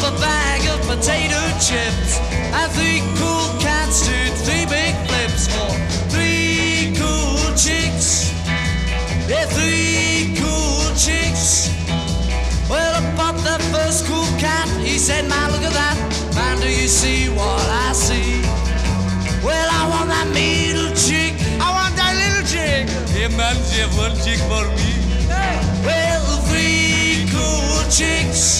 a bag of potato chips, and 3 cool cats to 3 big flips for 3 cool chicks. Yeah, 3 cool chicks. Well, I bought the first cool cat. He said, man, look at that. Man, do you see what I see? Well, I want that middle chick. I want that little chick. Hey man, you have one chick for me. Well, 3 cool chicks.